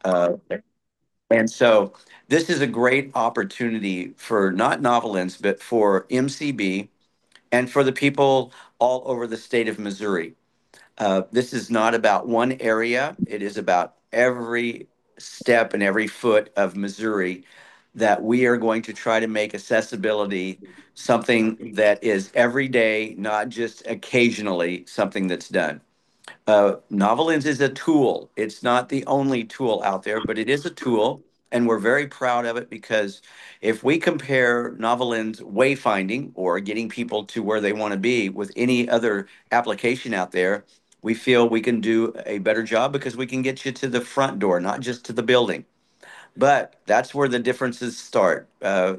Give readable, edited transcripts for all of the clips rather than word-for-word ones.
Uh, and so this is a great opportunity for not Novolins, but for MCB and for the people all over the state of Missouri. This is not about one area, it is about every step and every foot of Missouri that we are going to try to make accessibility something that is every day, not just occasionally something that's done. Novolins is a tool. It's not the only tool out there, but it is a tool, and we're very proud of it because if we compare Novolins wayfinding or getting people to where they want to be with any other application out there, we feel we can do a better job because we can get you to the front door, not just to the building. But that's where the differences start.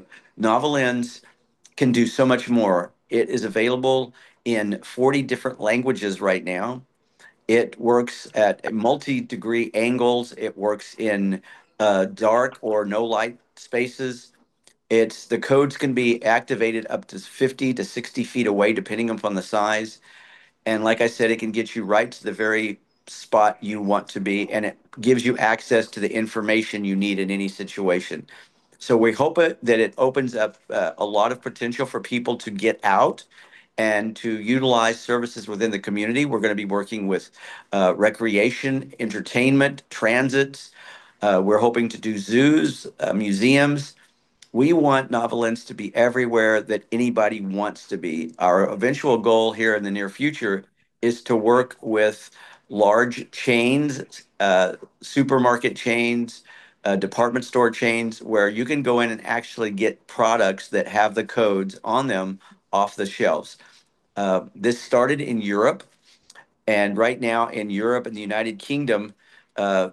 Novolins can do so much more. It is available in 40 different languages right now. It works at multi-degree angles. It works in dark or no light spaces. It's the codes can be activated up to 50 to 60 feet away, depending upon the size. And like I said, it can get you right to the very spot you want to be, and it gives you access to the information you need in any situation. So we hope that it opens up a lot of potential for people to get out and to utilize services within the community. We're going to be working with recreation, entertainment, transits. We're hoping to do zoos, museums. We want Novolins to be everywhere that anybody wants to be. Our eventual goal here in the near future is to work with large chains, supermarket chains, department store chains, where you can go in and actually get products that have the codes on them off the shelves. This started in Europe, and right now in Europe and the United Kingdom, uh,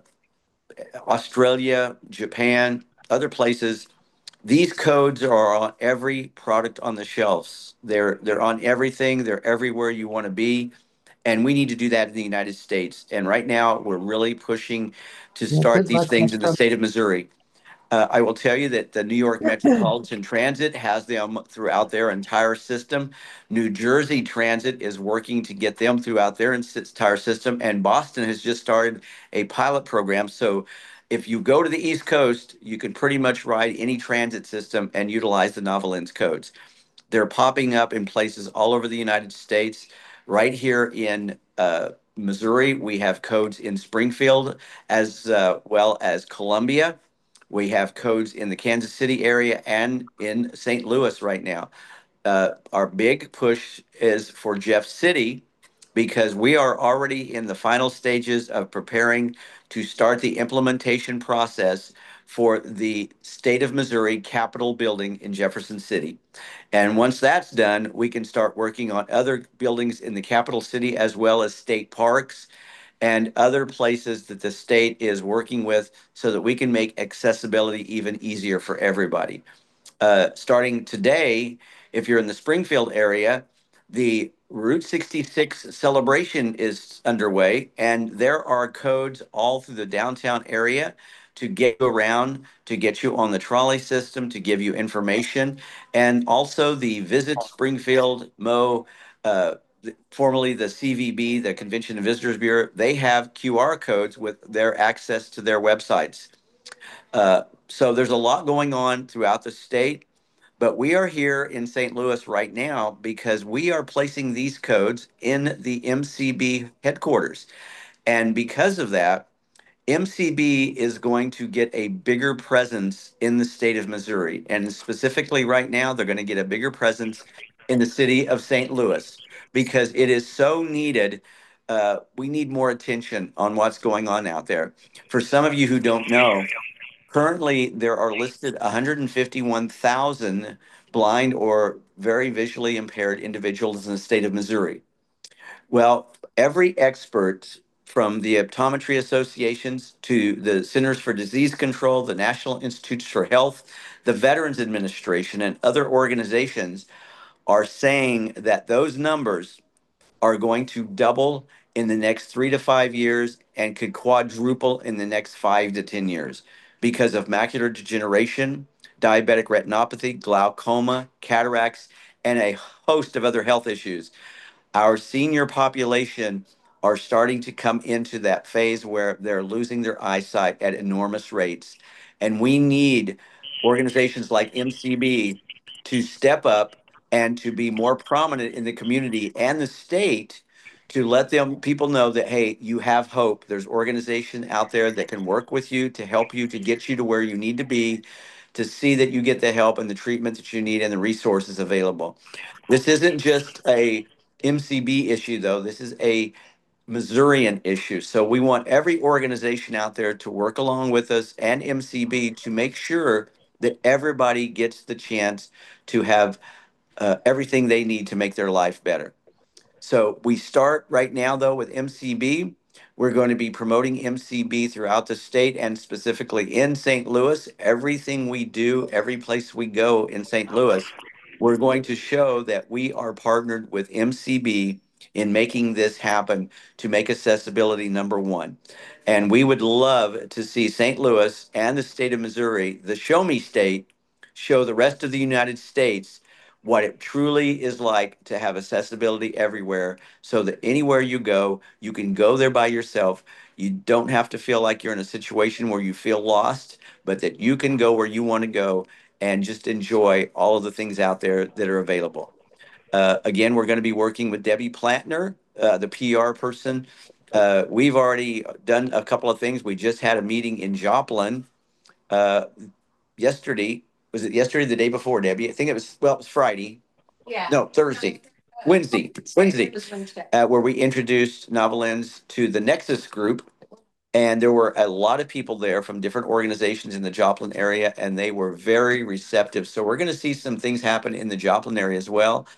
Australia, Japan, other places, these codes are on every product on the shelves. They're on everything. They're everywhere you want to be, and we need to do that in the United States. And right now, we're really pushing to Yeah, start good these luck things in next the time. state of Missouri. I will tell you that the New York Metropolitan Transit has them throughout their entire system. New Jersey Transit is working to get them throughout their entire system. And Boston has just started a pilot program. So if you go to the East Coast, you can pretty much ride any transit system and utilize the Novolins codes. They're popping up in places all over the United States. Right here in Missouri, we have codes in Springfield as well as Columbia. We have codes in the Kansas City area and in St. Louis right now. Our big push is for Jeff City because we are already in the final stages of preparing to start the implementation process for the state of Missouri Capitol building in Jefferson City. And once that's done, we can start working on other buildings in the capital city as well as state parks and other places that the state is working with so that we can make accessibility even easier for everybody. Starting today, if you're in the Springfield area, the Route 66 celebration is underway, and there are codes all through the downtown area to get you around, to get you on the trolley system, to give you information, and also the Visit Springfield Mo. Formerly the CVB, the Convention and Visitors Bureau, they have QR codes with their access to their websites. So there's a lot going on throughout the state, but we are here in St. Louis right now because we are placing these codes in the MCB headquarters. And because of that, MCB is going to get a bigger presence in the state of Missouri. And specifically right now, they're going to get a bigger presence in the city of St. Louis because it is so needed. We need more attention on what's going on out there. For some of you who don't know, currently, there are listed 151,000 blind or very visually impaired individuals in the state of Missouri. Well, every expert from the optometry associations to the Centers for Disease Control, the National Institutes for Health, the Veterans Administration, and other organizations are saying that those numbers are going to double in the next 3 to 5 years and could quadruple in the next 5 to 10 years because of macular degeneration, diabetic retinopathy, glaucoma, cataracts, and a host of other health issues. Our senior population are starting to come into that phase where they're losing their eyesight at enormous rates. And we need organizations like MCB to step up and to be more prominent in the community and the state, to let them people know that, hey, you have hope. There's organization out there that can work with you to help you, to get you to where you need to be, to see that you get the help and the treatment that you need and the resources available. This isn't just a MCB issue, though. This is a Missourian issue. So we want every organization out there to work along with us and MCB to make sure that everybody gets the chance to have everything they need to make their life better. So we start right now, though, with MCB. We're going to be promoting MCB throughout the state and specifically in St. Louis. Everything we do, every place we go in St. Louis, we're going to show that we are partnered with MCB in making this happen, to make accessibility number one. And we would love to see St. Louis and the state of Missouri, the Show Me State, show the rest of the United States what it truly is like to have accessibility everywhere, so that anywhere you go, you can go there by yourself. You don't have to feel like you're in a situation where you feel lost, but that you can go where you want to go and just enjoy all of the things out there that are available. Again, we're going to be working with Debbie Plantner, the PR person. We've already done a couple of things. We just had a meeting in Joplin uh, yesterday. Was it yesterday, the day before, Debbie? I think it was, well, it was Friday. Yeah. No, Thursday. Wednesday. Wednesday. Where we introduced Novolens to the Nexus group. And there were a lot of people there from different organizations in the Joplin area, and they were very receptive. So we're going to see some things happen in the Joplin area as well.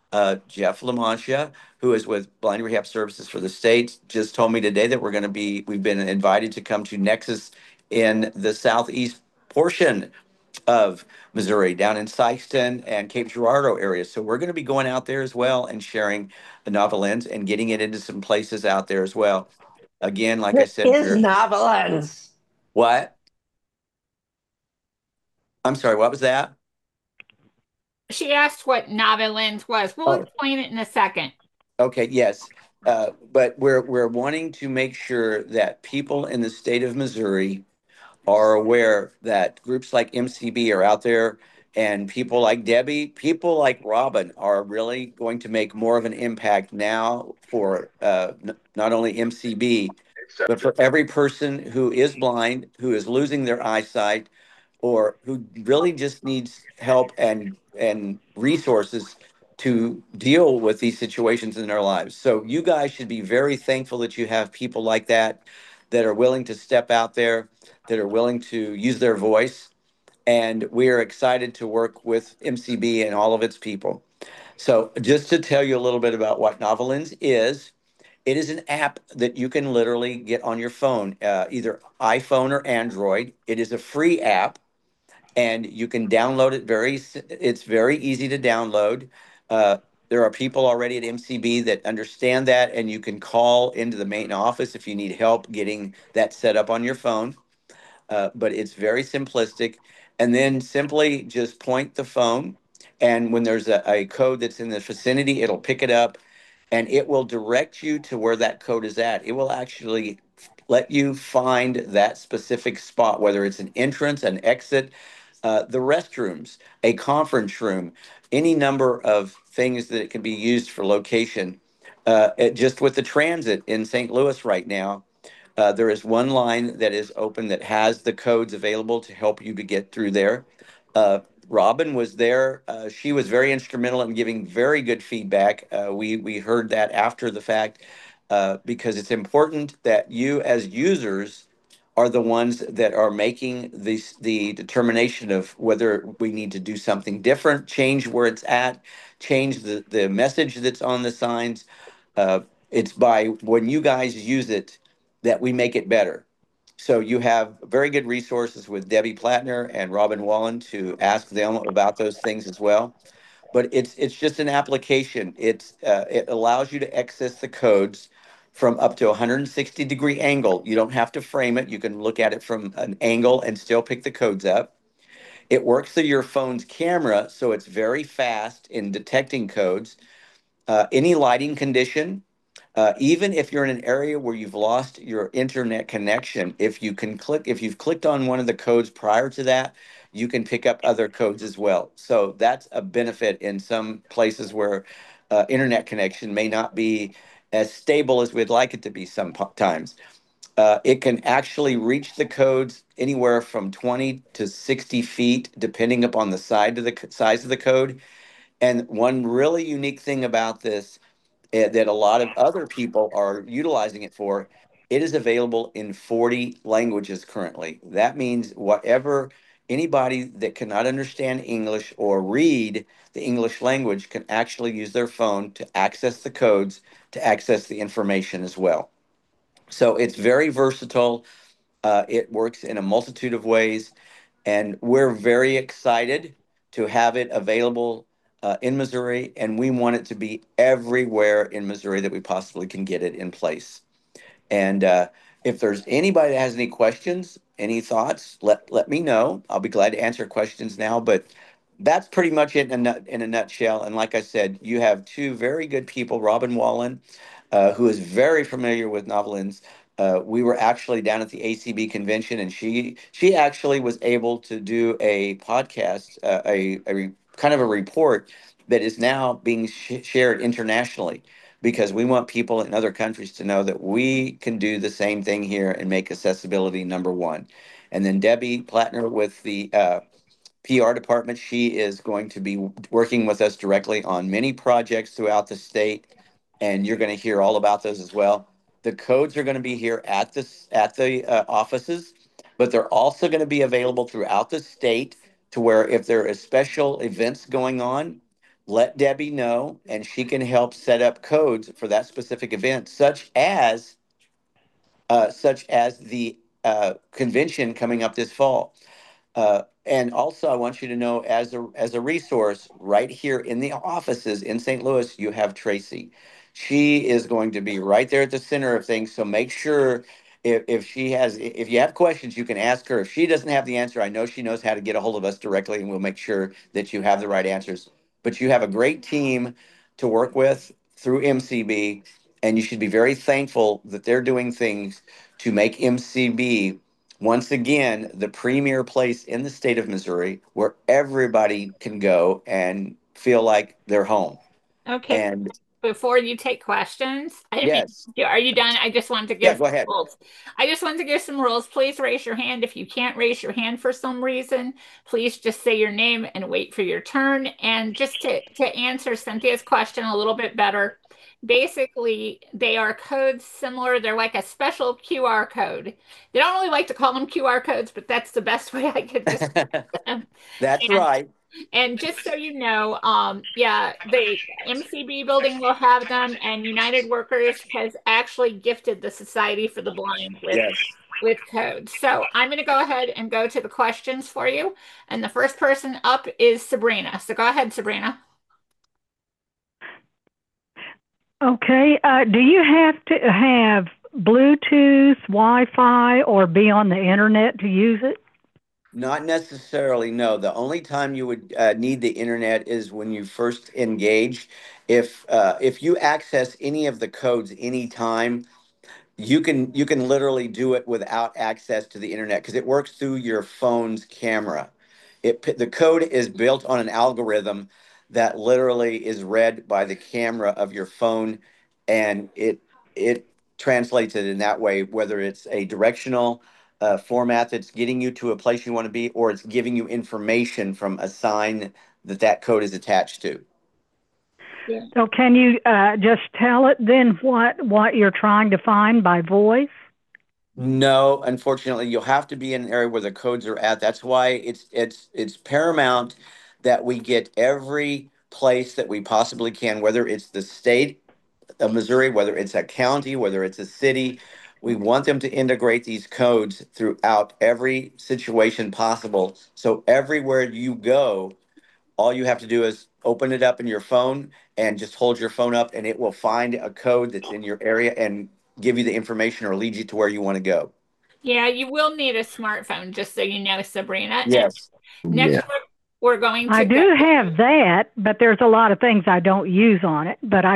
Jeff LaMantia, who is with Blind Rehab Services for the state, just told me today that we've been invited to come to Nexus in the southeast portion of Missouri, down in Sikeston and Cape Girardeau areas. So we're going to be going out there as well and sharing the novel ends and getting it into some places out there as well. Again, like I What said, is Novolens? what? I'm sorry, what was that? She asked what Novolens was. We'll Oh, explain it in a second. okay, yes. But we're wanting to make sure that people in the state of Missouri are aware that groups like MCB are out there, and people like Debbie, people like Robin are really going to make more of an impact now for not only MCB, but for every person who is blind, who is losing their eyesight, or who really just needs help and resources to deal with these situations in their lives. So you guys should be very thankful that you have people like that, that are willing to step out there, that are willing to use their voice. And we are excited to work with MCB and all of its people. So just to tell you a little bit about what Novolens is, it is an app that you can literally get on your phone, either iPhone or Android. It is a free app, and you can download it. It's very easy to download. Uh, there are people already at MCB that understand that, and you can call into the main office if you need help getting that set up on your phone. But it's very simplistic. And then simply just point the phone, and when there's a code that's in the vicinity, it'll pick it up and it will direct you to where that code is at. It will actually let you find that specific spot, whether it's an entrance, an exit, the restrooms, a conference room, any number of things that it can be used for location. Just with the transit in St. Louis right now, there is one line that is open that has the codes available to help you to get through there. Uh, Robin was there. She was very instrumental in giving very good feedback. We heard that after the fact, because it's important that you as users are the ones that are making the determination of whether we need to do something different, change where it's at, change the message that's on the signs. Uh, it's by when you guys use it that we make it better. So you have very good resources with Debbie Plattner and Robin Wallen to ask them about those things as well. But it's just an application. It allows you to access the codes from up to 160-degree angle. You don't have to frame it. You can look at it from an angle and still pick the codes up. It works through your phone's camera, so it's very fast in detecting codes. Any lighting condition, Even if you're in an area where you've lost your internet connection, if you've clicked on one of the codes prior to that, you can pick up other codes as well. So that's a benefit in some places where internet connection may not be as stable as we'd like it to be sometimes. It can actually reach the codes anywhere from 20 to 60 feet, depending upon the size of the code. And one really unique thing about this that a lot of other people are utilizing it for, it is available in 40 languages currently. That means whatever anybody that cannot understand English or read the English language can actually use their phone to access the codes, to access the information as well. So it's very versatile. It works in a multitude of ways, and we're very excited to have it available in Missouri, and we want it to be everywhere in Missouri that we possibly can get it in place. And if there's anybody that has any questions, any thoughts, let me know. I'll be glad to answer questions now. But that's pretty much it in a nutshell. And like I said, you have two very good people, Robin Wallen, who is very familiar with Novelins. We were actually down at the ACB convention, and she actually was able to do a podcast, kind of a report that is now being shared internationally because we want people in other countries to know that we can do the same thing here and make accessibility number one. And then Debbie Plattner with the PR department, she is going to be working with us directly on many projects throughout the state, and you're going to hear all about those as well. The codes are going to be here at the offices, but they're also going to be available throughout the state to where if there is special events going on, let Debbie know and she can help set up codes for that specific event, such as the convention coming up this fall. And also, I want you to know, as a resource, right here in the offices in St. Louis, you have Tracy. She is going to be right there at the center of things. So make sure if you have questions, you can ask her. If she doesn't have the answer, I know she knows how to get a hold of us directly, and we'll make sure that you have the right answers. But you have a great team to work with through MCB, and you should be very thankful that they're doing things to make MCB once again the premier place in the state of Missouri where everybody can go and feel like they're home. Okay, And before you take questions, I didn't mean, yes, are you done? I just wanted to yeah, give go ahead. rules. I just wanted to give some rules. Please raise your hand. If you can't raise your hand for some reason, please just say your name and wait for your turn. And just to answer Cynthia's question a little bit better, basically, they are codes similar. They're like a special QR code. They don't really like to call them QR codes, but that's the best way I could describe them. That's And right. and just so you know, yeah, the MCB building will have them, and United Workers has actually gifted the Society for the Blind Yes. with codes. So I'm going to go ahead and go to the questions for you. And the first person up is Sabrina. So go ahead, Sabrina. Okay. Do you have to have Bluetooth, Wi-Fi, or be on the internet to use it? Not necessarily, no. The only time you would need the internet is when you first engage. If you access any of the codes anytime, you can literally do it without access to the internet because it works through your phone's camera. The code is built on an algorithm that literally is read by the camera of your phone, and it translates it in that way, whether it's a directional format that's getting you to a place you want to be, or it's giving you information from a sign that code is attached to. Yeah. So can you just tell it then what you're trying to find by voice? No, unfortunately, you'll have to be in an area where the codes are at. That's why it's paramount that we get every place that we possibly can, whether it's the state of Missouri, whether it's a county, whether it's a city. We want them to integrate these codes throughout every situation possible. So everywhere you go, all you have to do is open it up in your phone and just hold your phone up, and it will find a code that's in your area and give you the information or lead you to where you want to go. Yeah, you will need a smartphone, just so you know, Sabrina. And Yes. next, Yeah. we're going I to go. do have that, but there's a lot of things I don't use on it. But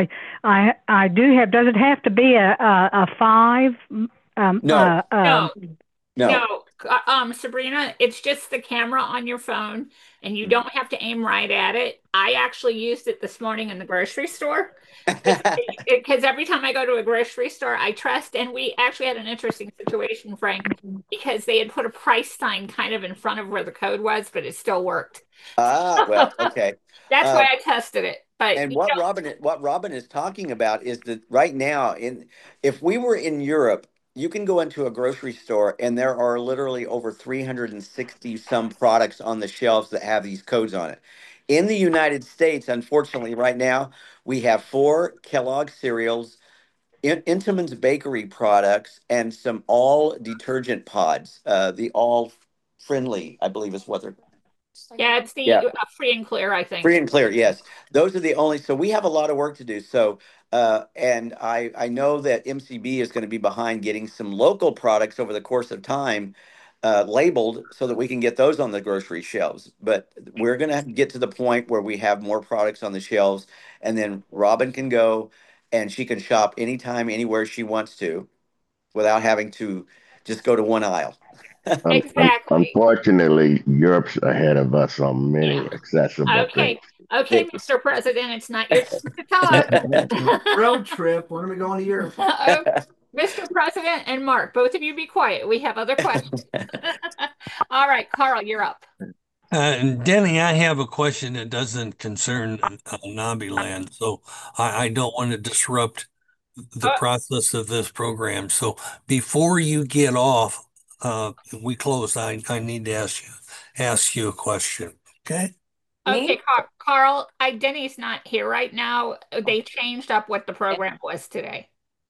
I do have. Does it have to be a five? No, No, no. Sabrina, it's just the camera on your phone, and you Mhm. don't have to aim right at it. I actually used it this morning in the grocery store because every time I go to a grocery store, I trust. And we actually had an interesting situation, Frank, because they had put a price sign kind of in front of where the code was, but it still worked. Well, okay. That's Uh, why I tested it. But and what Robin is talking about is that right now, if we were in Europe, you can go into a grocery store and there are literally over 360 some products on the shelves that have these codes on it. In the United States, unfortunately, right now we have four Kellogg cereals, Intamin's bakery products, and some all detergent pods. The all friendly, I believe, is what they're. yeah, it's the Yeah. free and clear, I Free think. and clear, yes. Those are the only, so we have a lot of work to do. So, and I know that MCB is going to be behind getting some local products over the course of time labeled so that we can get those on the grocery shelves. But we're going to get to the point where we have more products on the shelves, and then Robin can go and she can shop anytime, anywhere she wants to without having to just go to one aisle. Exactly. Unfortunately, Europe's ahead of us on Yeah. many accessible things. Okay. Okay, They- Mr. President, it's not your turn to talk. Road trip. When are we going to Europe? Oh, Mr. President and Mark, both of you be quiet. We have other questions. All right, Carl, you're up. Denny, I have a question that doesn't concern Naviland, so I don't want to disrupt the Uh, process of this program. So before you get off, we close. I need to ask you a question. Okay? okay, Me? Carl, Denny's not here right now. They changed up what the program was today.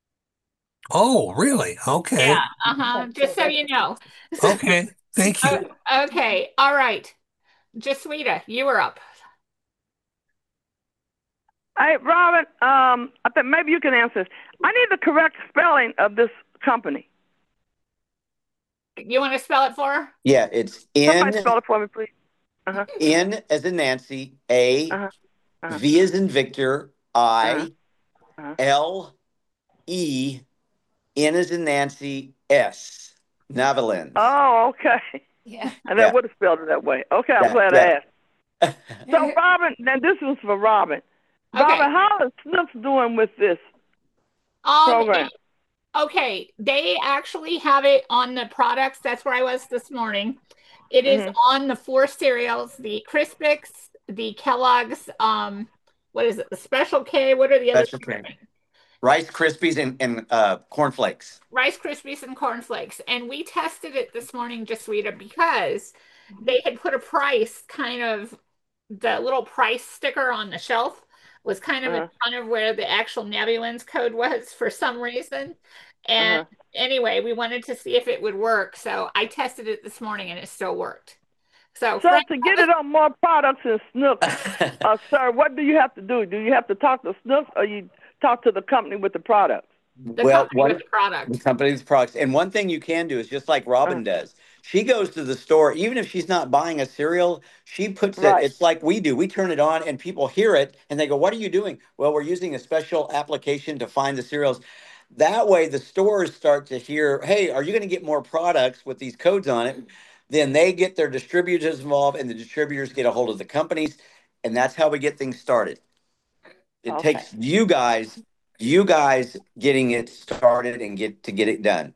Oh, really? Yeah, Okay. just so you know. Okay. Thank you. Okay, all right. Jaswita, you were up. Hey, Robin, I think maybe you can answer this. I need the correct spelling of this company. You want to spell it for her? Yeah, it's Somebody spell it for me, please. Uh-huh. N as in Nancy, A, Uh-huh. Uh-huh. V as in Victor, Uh-huh. I, Uh-huh. L, E, N as in Nancy, S. Navalins. Oh, okay. Yeah. And Yeah. I would have spelled it that way. Okay, I'm Yeah, glad yeah. I asked. So, Robin, now this was for Robin. Okay. Robin, how is Snooks doing with this program? Okay, they actually have it on the products. That's where I was this morning. It is on the four cereals, the Crispix, the Kellogg's, what is it? The Special K. What are the other Special K. Rice Krispies and Corn Flakes. Rice Krispies and Corn Flakes. And we tested it this morning, Jaswita, because they had put a price, kind of the little price sticker on the shelf was kind of in front of where the actual Navulins code was for some reason. And anyway, we wanted to see if it would work. So I tested it this morning and it still worked. So Frank, to get it on more products in Snooks, sir, what do you have to do? Do you have to talk to Snooks or you talk to the company with the products? The company with the product. The company's products. And one thing you can do is just like Robin does. She goes to the store, even if she's not buying a cereal, she puts it, it's like we do. We turn it on and people hear it and they go, "What are you doing?" Well, we're using a special application to find the cereals. That way the stores start to hear, "Hey, are you going to get more products with these codes on it?" Then they get their distributors involved and the distributors get a hold of the companies. And that's how we get things started. It takes you guys getting it started and get it done.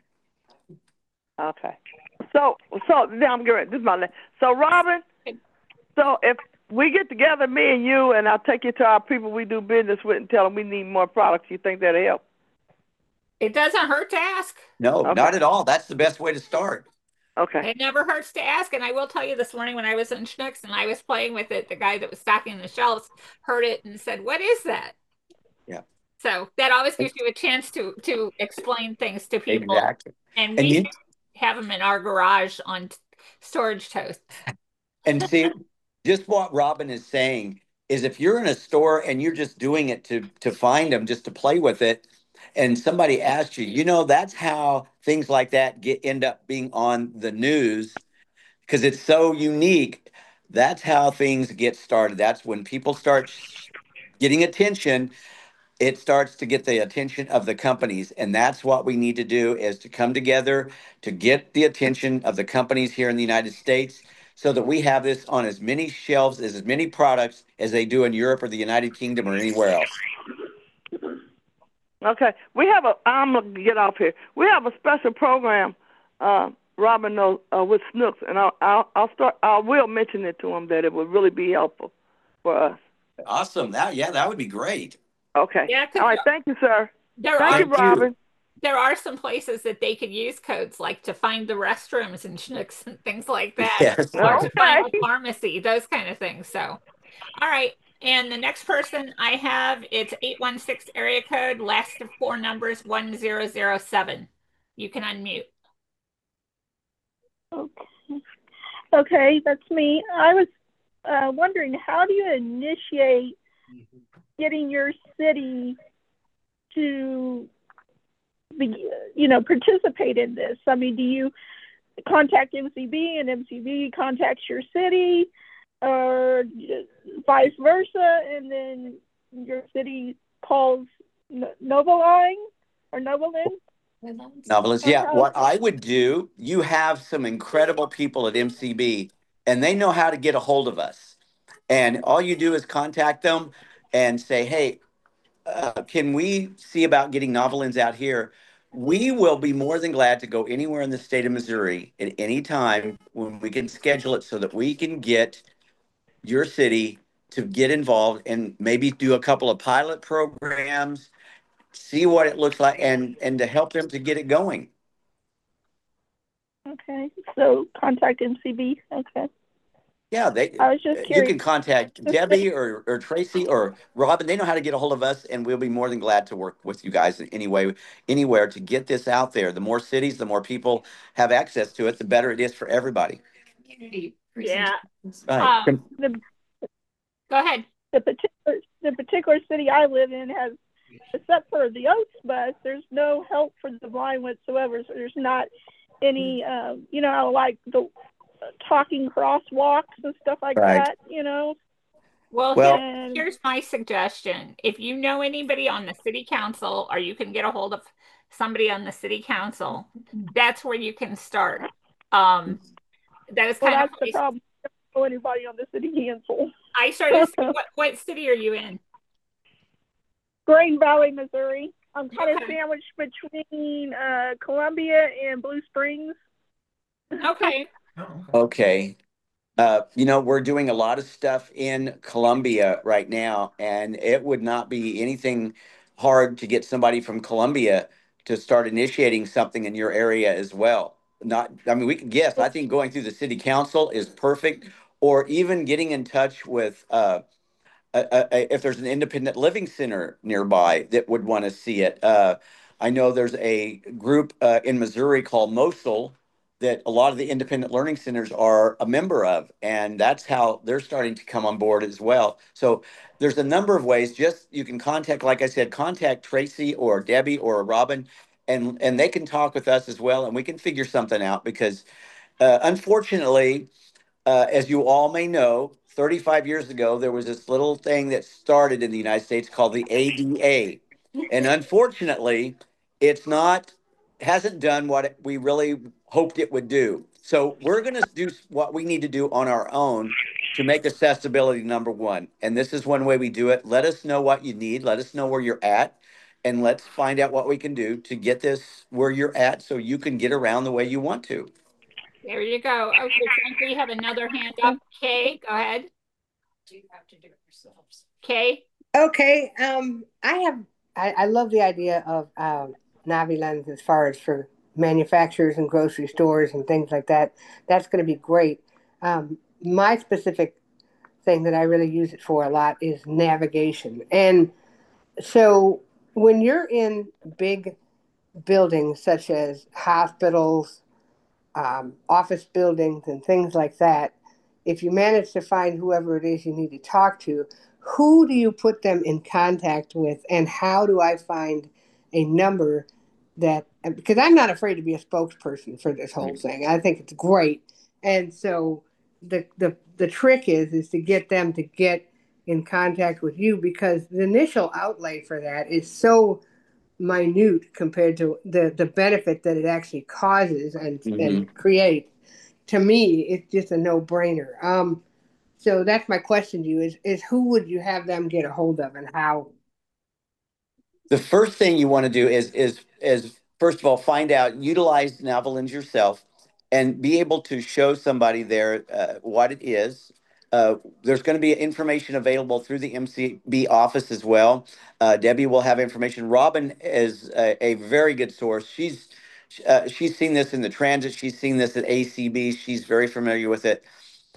Okay. So now I'm getting this is my last. So Robin, so if we get together, me and you, and I'll take you to our people we do business with and tell them we need more products, you think that'll help? It doesn't hurt to ask. No, not at all. That's the best way to start. Okay. It never hurts to ask. And I will tell you, this morning when I was in Schnucks and I was playing with it, the guy that was stocking the shelves heard it and said, "What is that?" Yeah. So that always gives you a chance to explain things to people. Exactly. And we have them in our garage on storage toast. And see, just what Robin is saying is if you're in a store and you're just doing it to find them, just to play with it, and somebody asks you, that's how things like that end up being on the news because it's so unique That's how things get started. That's when people start getting attention. It starts to get the attention of the companies, and that's what we need to do, is to come together to get the attention of the companies here in the United States, so that we have this on as many shelves as many products as they do in Europe or the United Kingdom or anywhere else. Okay, I'm gonna get off here. We have a special program, Robin knows, with Snooks, and I will mention it to him that it would really be helpful for us. Awesome. That would be great. Okay. Yeah, All right. Thank you, sir. there Thank are you, Robin. there are some places that they could use codes, like to find the restrooms and Schnucks and things like that, Yes. or to find Okay. the pharmacy, those kind of things. So, all right. And the next person I have, it's 816 area code, last of four numbers 1007. You can unmute. Okay. Okay, that's me. I was wondering, how do you initiate getting your city to be, participate in this? I mean, do you contact MCB and MCB contacts your city, or vice versa, and then your city calls Novaline or Novalin? Novelists. Yeah, what I would do, you have some incredible people at MCB, and they know how to get a hold of us. And all you do is contact them and say, hey, can we see about getting Novelins out here? We will be more than glad to go anywhere in the state of Missouri at any time when we can schedule it, so that we can get your city to get involved and maybe do a couple of pilot programs, see what it looks like, and to help them to get it going. Okay, so contact MCB. Okay. Yeah, I was just you curious. can contact Debbie or Tracy or Robin. They know how to get a hold of us, and we'll be more than glad to work with you guys in any way, anywhere, to get this out there. The more cities, the more people have access to it, the better it is for everybody. Yeah. Right. The Go ahead. the particular city I live in has, except for the Oaks bus, there's no help for the blind whatsoever. So there's not any, like the talking crosswalks and stuff like Right. that, Well, Well- here's my suggestion. If you know anybody on the city council, or you can get a hold of somebody on the city council, that's where you can start. That is Well, kind of that's the problem. I don't know anybody on the city council. I started. What city are you in? Green Valley, Missouri. I'm kind of Okay. sandwiched between Columbia and Blue Springs. Okay. Okay. We're doing a lot of stuff in Columbia right now, and it would not be anything hard to get somebody from Columbia to start initiating something in your area as well. We can guess. I think going through the city council is perfect, or even getting in touch with if there's an independent living center nearby that would want to see it. I know there's a group in Missouri called Mosul that a lot of the independent learning centers are a member of, and that's how they're starting to come on board as well. So there's a number of ways. Just you can contact, like I said, contact Tracy or Debbie or Robin, and they can talk with us as well, and we can figure something out, because unfortunately, as you all may know, 35 years ago, there was this little thing that started in the United States called the ADA. And unfortunately, hasn't done what we really hoped it would do. So we're going to do what we need to do on our own to make accessibility number one. And this is one way we do it. Let us know what you need. Let us know where you're at. And let's find out what we can do to get this where you're at, so you can get around the way you want to. There you go. Okay, Frank, we have another hand up. Kay, go ahead. Do you have to do it yourselves? Kay. Okay. I love the idea of Navilens as far as for manufacturers and grocery stores and things like that. That's going to be great. My specific thing that I really use it for a lot is navigation. And so when you're in big buildings such as hospitals, office buildings and things like that, if you manage to find whoever it is you need to talk to, who do you put them in contact with, and how do I find a number that, because I'm not afraid to be a spokesperson for this whole thing. I think it's great. And so the trick is to get them to get in contact with you, because the initial outlay for that is so minute compared to the benefit that it actually causes and creates. To me, it's just a no-brainer. So that's my question to you: is who would you have them get a hold of, and how? The first thing you want to do is first of all find out, utilize Navalins yourself, and be able to show somebody there what it is. There's going to be information available through the MCB office as well. Debbie will have information. Robin is a very good source. She's seen this in the transit. She's seen this at ACB. She's very familiar with it.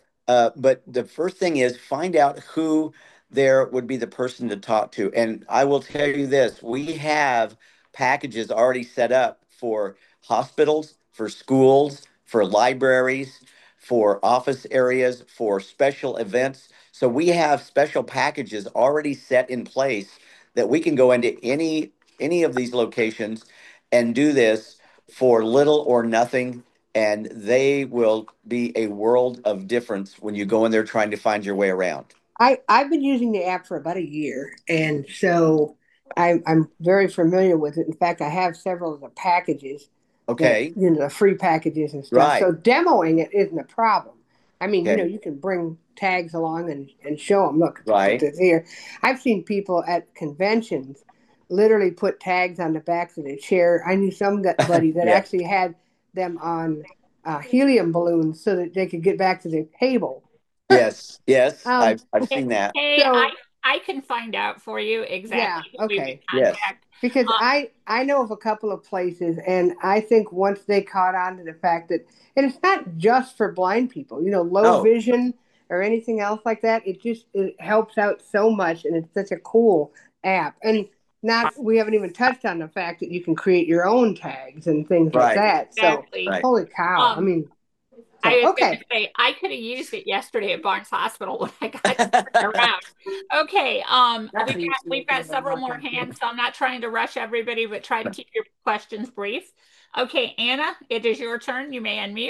But the first thing is find out who there would be the person to talk to. And I will tell you this, we have packages already set up for hospitals, for schools, for libraries, for office areas, for special events. So we have special packages already set in place that we can go into any of these locations and do this for little or nothing, and they will be a world of difference when you go in there trying to find your way around. I've been using the app for about a year, and so I'm very familiar with it. In fact, I have several of the packages that, Okay. the free packages and stuff. Right. So demoing it isn't a problem. I mean, Okay. you can bring tags along and show them, look, Right. it's here. I've seen people at conventions literally put tags on the backs of their chair. I knew somebody that Yeah. actually had them on helium balloons so that they could get back to their table. Yes. Yes. Um, I've seen that. Hey, so I can find out for you yeah, exactly who we would okay. Yes. contact. Because I know of a couple of places, and I think once they caught on to the fact that, and it's not just for blind people, low No. vision or anything else like that. It helps out so much, and it's such a cool app. And not we haven't even touched on the fact that you can create your own tags and things like Right. that. So Exactly. Right. holy cow! I Um, mean, I so was going okay. to say I could have used it yesterday at Barnes Hospital when I got to turn around. Okay, we've got several more hands, so I'm not trying to rush everybody, but try to keep your questions brief. Okay, Anna, it is your turn. You may unmute.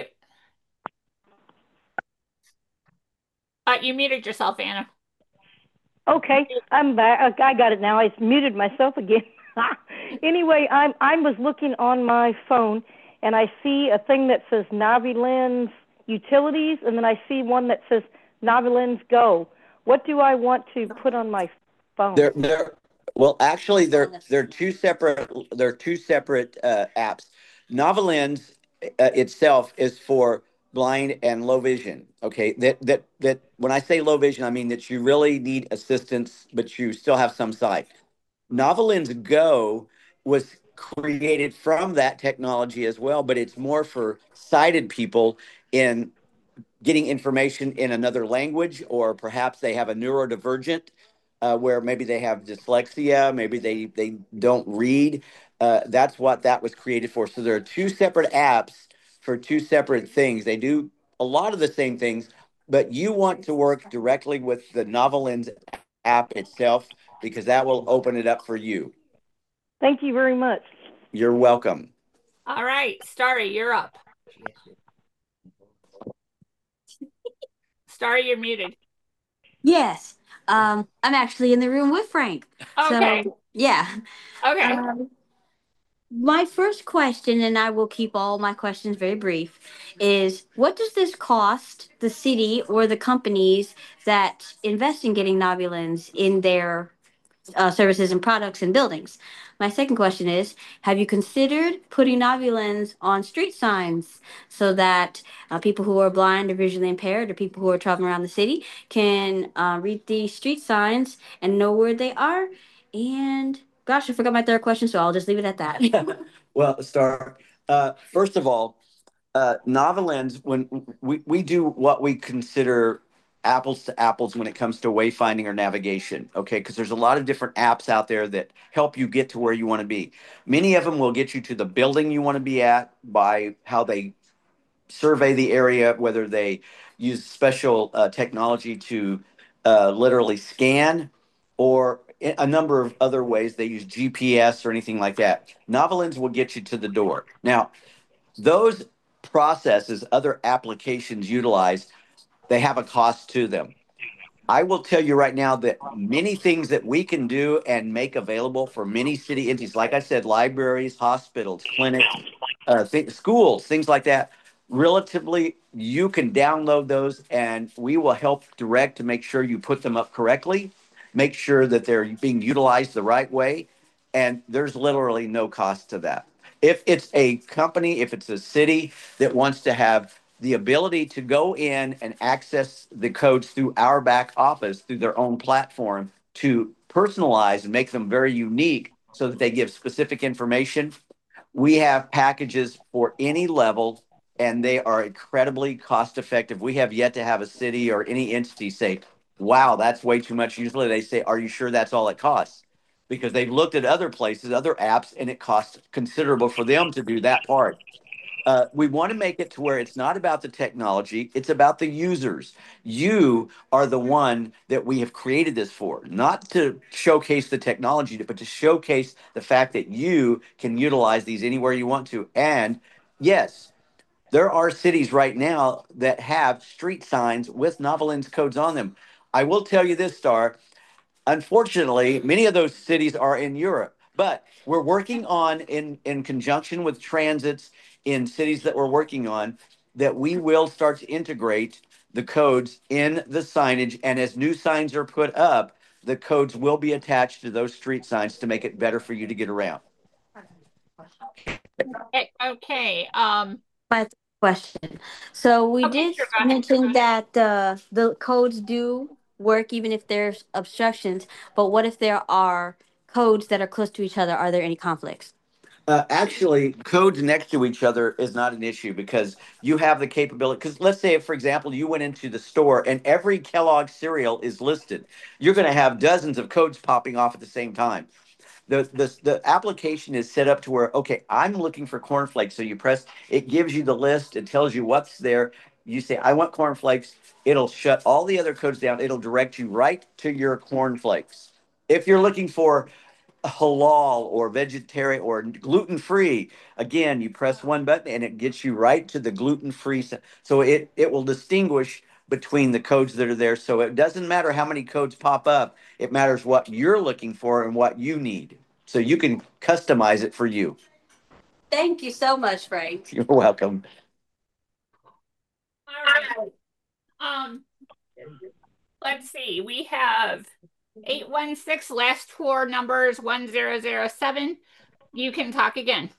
You muted yourself, Anna. Okay, I'm back. I got it now. I muted myself again. Anyway, I was looking on my phone, and I see a thing that says NaviLens Utilities, and then I see one that says NaviLens Go. What do I want to put on my phone? Well, actually, they're two separate apps. Novalens itself is for blind and low vision. Okay, that when I say low vision, I mean that you really need assistance, but you still have some sight. Novalens Go was created from that technology as well, but it's more for sighted people in getting information in another language, or perhaps they have a neurodivergent where maybe they have dyslexia, maybe they don't read. That's what that was created for. So there are two separate apps for two separate things. They do a lot of the same things, but you want to work directly with the Novalens app itself, because that will open it up for you. Thank you very much. You're welcome. All right, Starry, you're up. Starry, you're muted. Yes. I'm actually in the room with Frank. Okay. So, yeah. Okay. My first question, and I will keep all my questions very brief, is what does this cost the city or the companies that invest in getting Navulins in their services and products and buildings? My second question is, have you considered putting Navulins on street signs so that people who are blind or visually impaired or people who are traveling around the city can read these street signs and know where they are? And gosh, I forgot my third question, so I'll just leave it at that. Well, first of all, Novolens, when we do what we consider apples to apples when it comes to wayfinding or navigation, okay? Because there's a lot of different apps out there that help you get to where you want to be. Many of them will get you to the building you want to be at by how they survey the area, whether they use special technology to literally scan, or a number of other ways. They use GPS or anything like that. Novolens will get you to the door. Now, those processes other applications utilize they have a cost to them. I will tell you right now that many things that we can do and make available for many city entities, like I said, libraries, hospitals, clinics, schools, things like that, relatively, you can download those and we will help direct to make sure you put them up correctly, make sure that they're being utilized the right way. And there's literally no cost to that. If it's a company, if it's a city that wants to have the ability to go in and access the codes through our back office, through their own platform, to personalize and make them very unique so that they give specific information, we have packages for any level, and they are incredibly cost effective. We have yet to have a city or any entity say, wow, that's way too much. Usually they say, are you sure that's all it costs? Because they've looked at other places, other apps, and it costs considerable for them to do that part. We want to make it to where it's not about the technology, it's about the users. You are the one that we have created this for, not to showcase the technology, but to showcase the fact that you can utilize these anywhere you want to. And yes, there are cities right now that have street signs with Novolins codes on them. I will tell you this, Star. Unfortunately, many of those cities are in Europe, but we're working on in conjunction with transits in cities that we're working on that we will start to integrate the codes in the signage. And as new signs are put up, the codes will be attached to those street signs to make it better for you to get around. Okay. My question. So we Okay, did sure, go ahead. mention that the codes do work even if there's obstructions, but what if there are codes that are close to each other? Are there any conflicts? Actually, codes next to each other is not an issue because you have the capability. Because let's say, for example, you went into the store and every Kellogg cereal is listed. You're going to have dozens of codes popping off at the same time. The application is set up to where, okay, I'm looking for cornflakes. So you press, it gives you the list, it tells you what's there. You say, I want cornflakes. It'll shut all the other codes down. It'll direct you right to your cornflakes. If you're looking for halal or vegetarian or gluten free, again, you press one button and it gets you right to the gluten free. So it will distinguish between the codes that are there. So it doesn't matter how many codes pop up. It matters what you're looking for and what you need. So you can customize it for you. Thank you so much, Frank. You're welcome. All right. Let's see. We have 816, last four numbers 1007. You can talk again.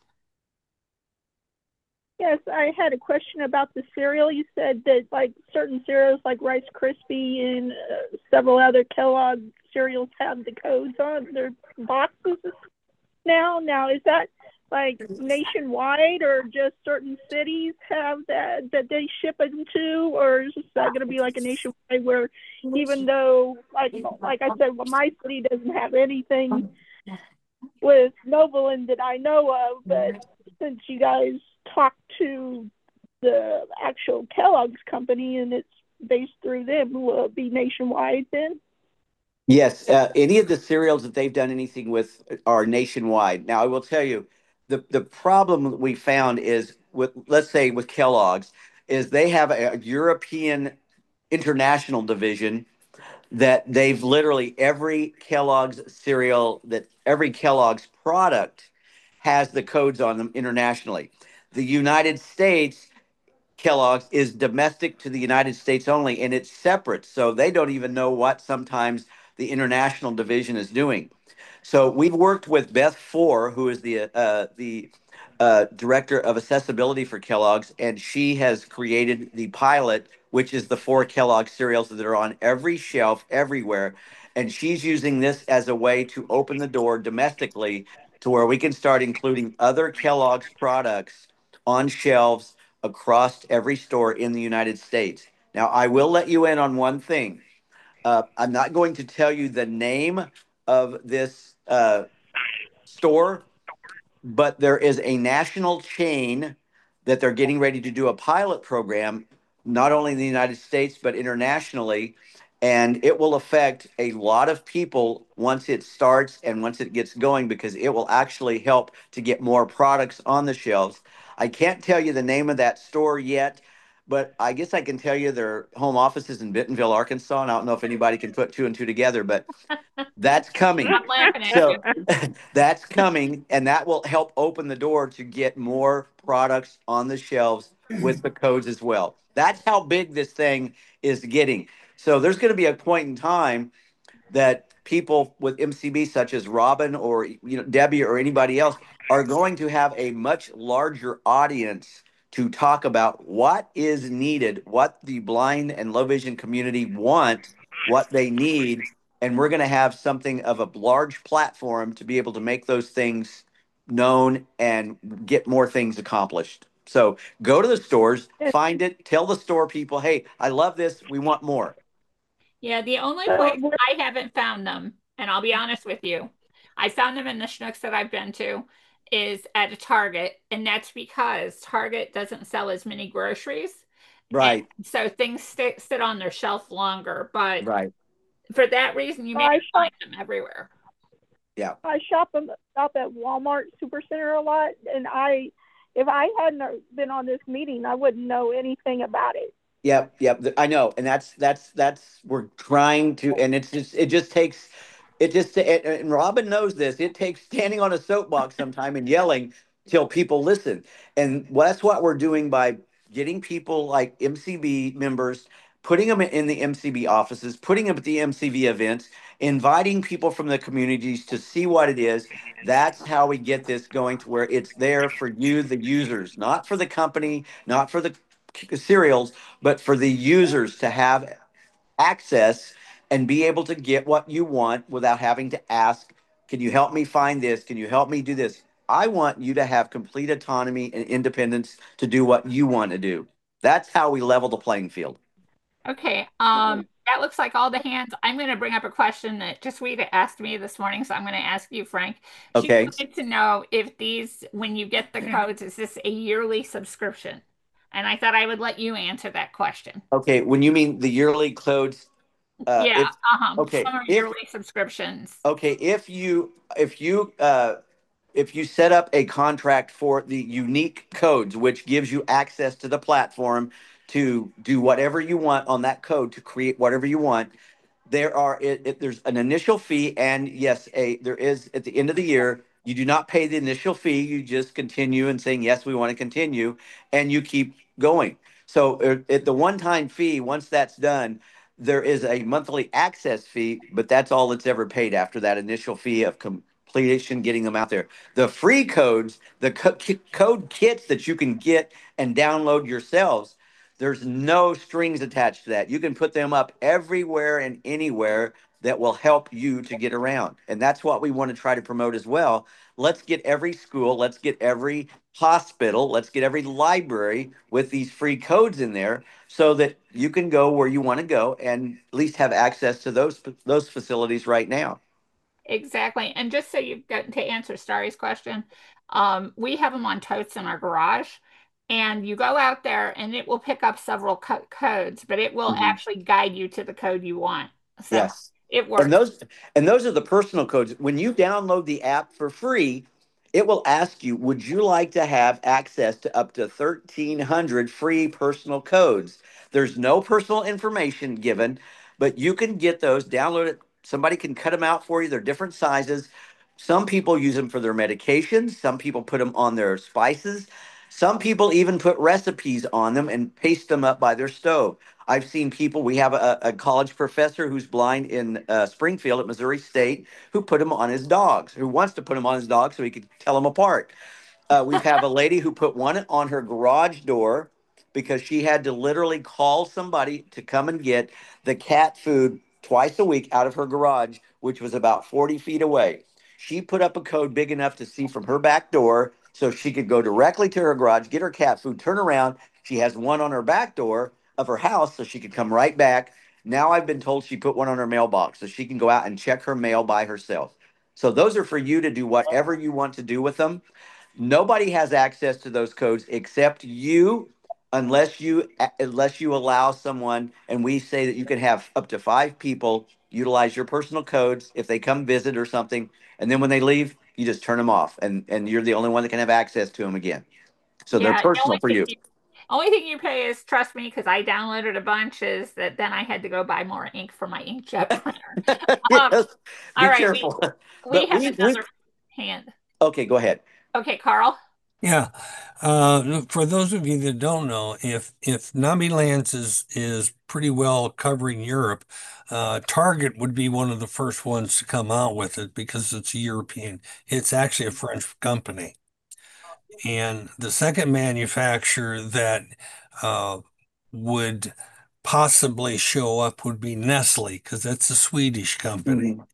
Yes, I had a question about the cereal. You said that like certain cereals like Rice Krispie and several other Kellogg cereals have the codes on their boxes now. Now, is that like nationwide or just certain cities have that they ship them to, or is that going to be like a nationwide where even though like I said, well, my city doesn't have anything with Novolin that I know of, but since you guys talk to the actual Kellogg's company and it's based through them, will it be nationwide then? Yes, any of the cereals that they've done anything with are nationwide. Now, I will tell you, the problem that we found is with, let's say, with Kellogg's, is they have a European international division that they've literally every Kellogg's cereal, that every Kellogg's product has the codes on them internationally. The United States, Kellogg's is domestic to the United States only, and it's separate. So they don't even know what sometimes the international division is doing. So we've worked with Beth Four, who is the director of accessibility for Kellogg's, and she has created the pilot, which is the four Kellogg cereals that are on every shelf everywhere. And she's using this as a way to open the door domestically to where we can start including other Kellogg's products on shelves across every store in the United States. Now, I will let you in on one thing. I'm not going to tell you the name of this store, but there is a national chain that they're getting ready to do a pilot program, not only in the United States, but internationally. And it will affect a lot of people once it starts and once it gets going, because it will actually help to get more products on the shelves. I can't tell you the name of that store yet, but I guess I can tell you their home office is in Bentonville, Arkansas. And I don't know if anybody can put two and two together, but that's coming. I'm laughing at So you. that's coming, and that will help open the door to get more products on the shelves with the codes as well. That's how big this thing is getting. So there's going to be a point in time that people with MCB, such as Robin or Debbie or anybody else, are going to have a much larger audience to talk about what is needed, what the blind and low vision community want, what they need, and we're going to have something of a large platform to be able to make those things known and get more things accomplished. So go to the stores, find it, tell the store people, hey, I love this, we want more. Yeah, the only place I haven't found them, and I'll be honest with you, I found them in the Schnucks that I've been to, is at a Target, and that's because Target doesn't sell as many groceries. Right. And so things sit on their shelf longer. But right. For that reason, you may find them everywhere. Yeah. I shop at Walmart Supercenter a lot, and if I hadn't been on this meeting, I wouldn't know anything about it. Yep, I know, and that's we're trying to, and it just takes, and Robin knows this. It takes standing on a soapbox sometime and yelling till people listen, and that's what we're doing by getting people like MCB members, putting them in the MCB offices, putting them at the MCB events, inviting people from the communities to see what it is. That's how we get this going to where it's there for you, the users, not for the company, not for the cereals, but for the users to have access and be able to get what you want without having to ask, can you help me find this? Can you help me do this? I want you to have complete autonomy and independence to do what you want to do. That's how we level the playing field. Okay. That looks like all the hands. I'm going to bring up a question that just Rita asked me this morning, so I'm going to ask you, Frank. She Okay. wanted to know if these, when you get the codes, is this a yearly subscription? And I thought I would let you answer that question. Okay, when you mean the yearly codes, yeah, okay, some are yearly subscriptions. Okay, if you set up a contract for the unique codes, which gives you access to the platform to do whatever you want on that code to create whatever you want, there's an initial fee, and yes, there is at the end of the year. You do not pay the initial fee. You just continue and saying yes, we want to continue, and you keep going. So at the one-time fee, once that's done, there is a monthly access fee, but that's all that's ever paid after that initial fee of completion, getting them out there. The free codes, the code kits that you can get and download yourselves, there's no strings attached to that. You can put them up everywhere and anywhere that will help you to get around. And that's what we want to try to promote as well. Let's get every school, let's get every hospital, let's get every library with these free codes in there so that you can go where you want to go and at least have access to those facilities right now. Exactly. And just so you've got to answer Starry's question, we have them on totes in our garage. And you go out there and it will pick up several codes, but it will actually guide you to the code you want. So yes. It works. And those are the personal codes. When you download the app for free, it will ask you, would you like to have access to up to 1,300 free personal codes? There's no personal information given, but you can get those, download it. Somebody can cut them out for you. They're different sizes. Some people use them for their medications. Some people put them on their spices. Some people even put recipes on them and paste them up by their stove. I've seen people, we have a college professor who's blind in Springfield at Missouri State who put them on his dogs, who wants to put them on his dogs so he could tell them apart. We have a lady who put one on her garage door because she had to literally call somebody to come and get the cat food twice a week out of her garage, which was about 40 feet away. She put up a code big enough to see from her back door so she could go directly to her garage, get her cat food, turn around. She has one on her back door of her house so she could come right back. Now I've been told she put one on her mailbox so she can go out and check her mail by herself. So those are for you to do whatever you want to do with them. Nobody has access to those codes except you, unless you allow someone, and we say that you can have up to 5 people utilize your personal codes if they come visit or something, and then when they leave, you just turn them off, and you're the only one that can have access to them again. So they're personal for you. Only thing you pay is, trust me, because I downloaded a bunch, is that then I had to go buy more ink for my inkjet printer. Yes, All be right, careful. we But have we another hand. okay, go ahead. Okay, Carl. Yeah. For those of you that don't know, if Navilands is pretty well covering Europe, Target would be one of the first ones to come out with it because it's European. It's actually a French company. And the second manufacturer that uh, would possibly show up would be Nestle, because that's a Swedish company. Mhm.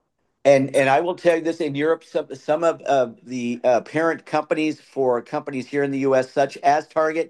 And I will tell you this, in Europe, some of the parent companies for companies here in the U.S., such as Target,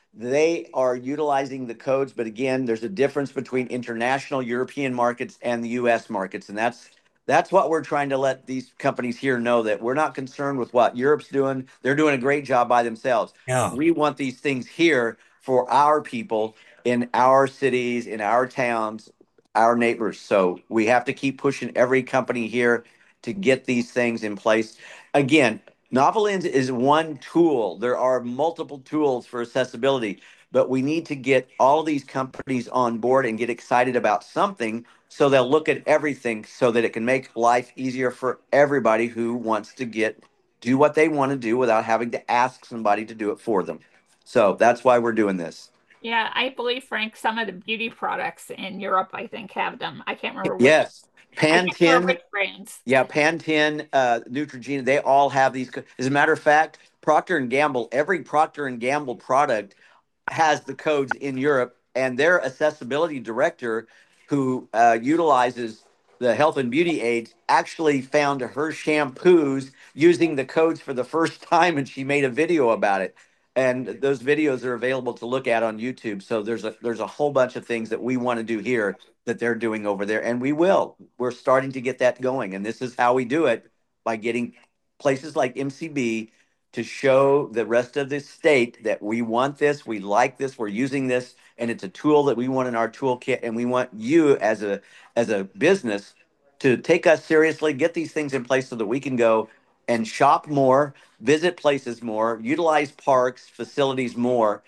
they are utilizing the codes. But again, there's a difference between international European markets and the U.S. markets, and that's what we're trying to let these companies here know, that we're not concerned with what Europe's doing. They're doing a great job by themselves. Yeah. We want these things here for our people in our cities, in our towns, our neighbors. So we have to keep pushing every company here to get these things in place. Again, Novolins is one tool. There are multiple tools for accessibility, but we need to get all these companies on board and get excited about something, so they'll look at everything so that it can make life easier for everybody who wants to do what they want to do without having to ask somebody to do it for them. So that's why we're doing this. Yeah, I believe, Frank, some of the beauty products in Europe, I think, have them. I can't remember which. Yes. I can't remember Pantene, which brands. yeah, Pantene, Neutrogena, they all have these. As a matter of fact, Procter and Gamble, every Procter and Gamble product has the codes in Europe, and their accessibility director, who utilizes the health and beauty aids, actually found her shampoos using the codes for the first time, and she made a video about it. And those videos are available to look at on YouTube. So there's a whole bunch of things that we want to do here that they're doing over there, and we will. We're starting to get that going, and this is how we do it, by getting places like MCB to show the rest of the state that we want this, we like this, we're using this, and it's a tool that we want in our toolkit, and we want you as a business to take us seriously, get these things in place so that we can go and shop more, visit places more, utilize parks, facilities more.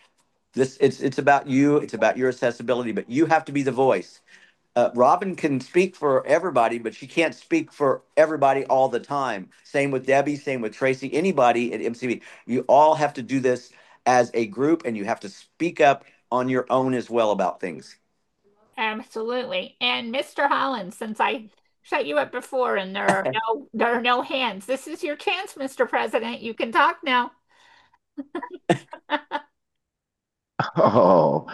It's about you, it's about your accessibility, but you have to be the voice. Robin can speak for everybody, but she can't speak for everybody all the time. Same with Debbie, same with Tracy, anybody at MCB. You all have to do this as a group, and you have to speak up on your own as well about things. Absolutely. And Mr. Holland, since I shut you up before and there are no hands, this is your chance, Mr. President. You can talk now. Oh,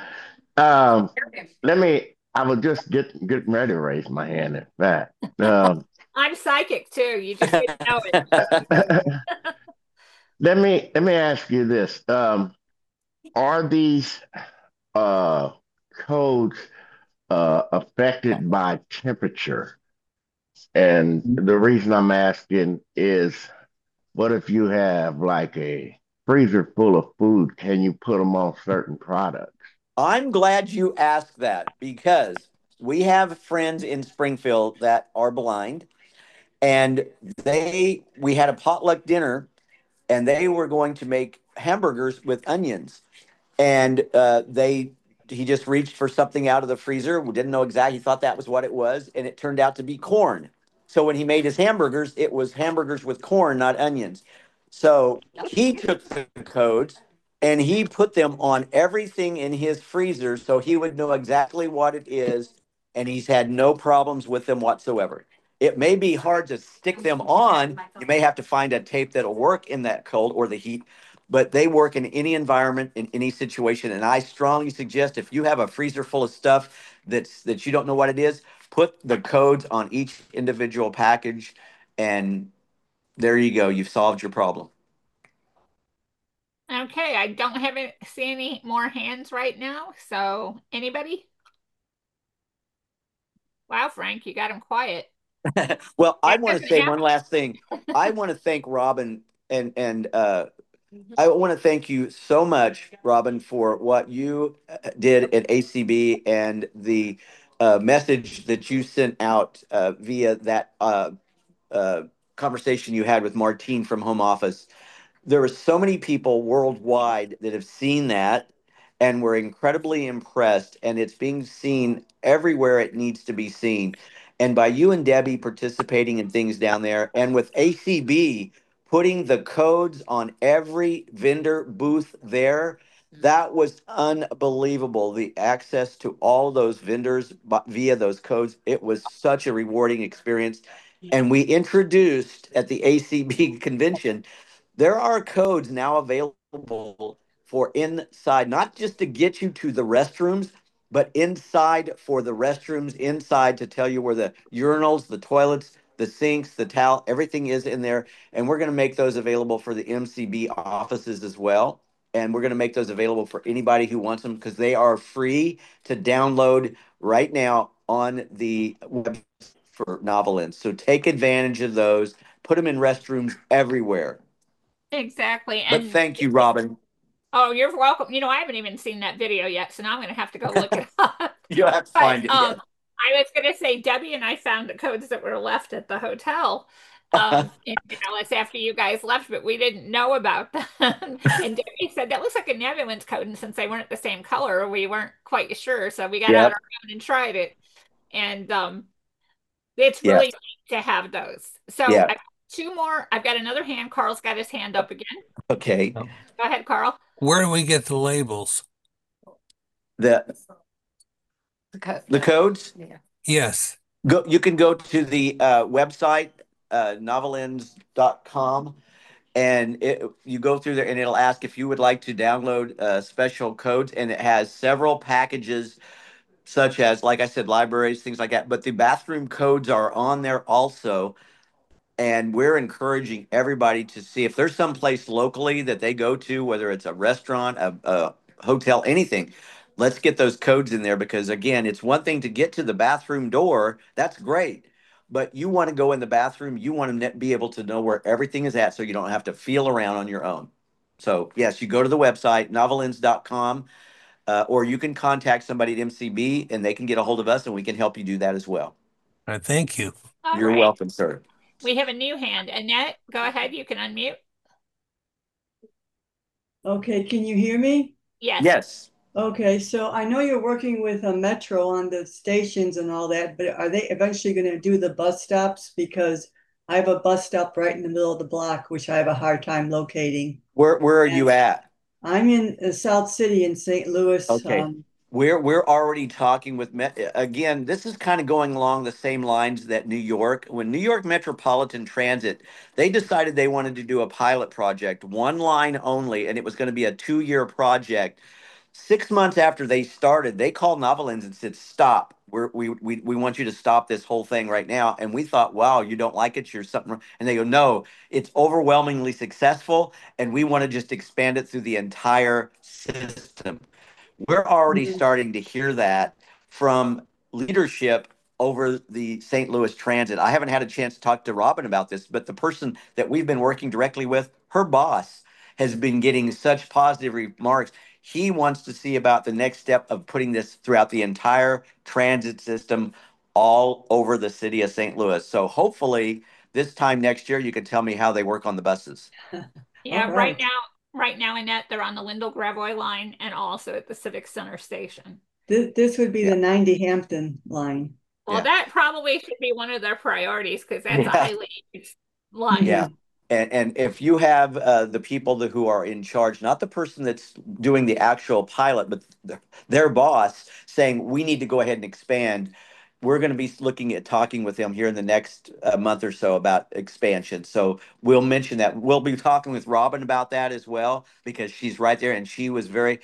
I was just getting ready to raise my hand, in fact. I'm psychic too. You just didn't know it. Let me ask you this. Are these codes affected by temperature? And the reason I'm asking is, what if you have like a freezer full of food? Can you put them on certain products? I'm glad you asked that, because we have friends in Springfield that are blind, and we had a potluck dinner, and they were going to make hamburgers with onions, and he just reached for something out of the freezer. We didn't know exactly. He thought that was what it was, and it turned out to be corn. So when he made his hamburgers, it was hamburgers with corn, not onions. So he took the codes and he put them on everything in his freezer, so he would know exactly what it is, and he's had no problems with them whatsoever. It may be hard to stick them on. You may have to find a tape that'll work in that cold or the heat, but they work in any environment, in any situation. And I strongly suggest, if you have a freezer full of stuff that you don't know what it is, put the codes on each individual package, and there you go. You've solved your problem. Okay, I don't see any more hands right now. So anybody? Wow, Frank, you got him quiet. Well, I want to say one last thing. I want to thank Robin, and I want to thank you so much, Robin, for what you did at ACB, and the message that you sent out via that conversation you had with Martine from home office. There are so many people worldwide that have seen that, and we're incredibly impressed, and it's being seen everywhere it needs to be seen. And by you and Debbie participating in things down there, and with ACB putting the codes on every vendor booth there, that was unbelievable. The access to all those vendors via those codes, it was such a rewarding experience. And we introduced at the ACB convention, there are codes now available for inside, not just to get you to the restrooms, but inside for the restrooms, inside to tell you where the urinals, the toilets, the sinks, the towel, everything is in there. And we're going to make those available for the MCB offices as well. And we're going to make those available for anybody who wants them because they are free to download right now on the web for Novolins. So take advantage of those, put them in restrooms everywhere. Exactly. But And thank you, Robin. oh, you're welcome. You know, I haven't even seen that video yet, so now I'm going to have to go look it up. You'll have to But find it. Yeah. I was going to say, Debbie and I found the codes that were left at the hotel in Dallas after you guys left, but we didn't know about them. And Debbie said, that looks like a Navulance code. And since they weren't the same color, we weren't quite sure. So we got out Yep. our phone and tried it. And it's Yeah. really neat to have those. So Yeah. I've got two more. I've got another hand. Carl's got his hand up again. Okay. Go ahead, Carl. Where do we get the labels? The codes? Yes. You can go to the website, novolins.com, and you go through there and it'll ask if you would like to download special codes, and it has several packages such as, like I said, libraries, things like that. But the bathroom codes are on there also. And we're encouraging everybody to see if there's some place locally that they go to, whether it's a restaurant, a hotel, anything. Let's get those codes in there because, again, it's one thing to get to the bathroom door. That's great. But you want to go in the bathroom, you want to be able to know where everything is at so you don't have to feel around on your own. So, yes, you go to the website, novolins.com, or you can contact somebody at MCB and they can get a hold of us and we can help you do that as well. Thank you. All You're right. welcome, sir. We have a new hand. Annette, go ahead. You can unmute. Okay, can you hear me? Yes. Yes. Okay, so I know you're working with a Metro on the stations and all that, but are they eventually going to do the bus stops? Because I have a bus stop right in the middle of the block, which I have a hard time locating. Where are you at? I'm in South City in St. Louis. Okay. We're already talking with again, this is kind of going along the same lines that New York, when New York Metropolitan Transit, they decided they wanted to do a pilot project, one line only, and it was going to be a 2-year project. 6 months after they started, they called Novolins and said, "Stop. We want you to stop this whole thing right now." And we thought, "Wow, you don't like it? You're something wrong." And they go, "No, it's overwhelmingly successful, and we want to just expand it through the entire system." We're already starting to hear that from leadership over the St. Louis Transit. I haven't had a chance to talk to Robin about this, but the person that we've been working directly with, her boss, has been getting such positive remarks. He wants to see about the next step of putting this throughout the entire transit system all over the city of St. Louis. So hopefully this time next year, you can tell me how they work on the buses. Yeah, right now, Annette, they're on the Lindell Gravois line and also at the Civic Center station. This would be the 90 Hampton line. Well, that probably should be one of their priorities because that's a highly used line. Yeah. And if you have the people who are in charge, not the person that's doing the actual pilot, but their boss saying, we need to go ahead and expand, we're going to be looking at talking with them here in the next month or so about expansion. So we'll mention that. We'll be talking with Robin about that as well, because she's right there and she was very,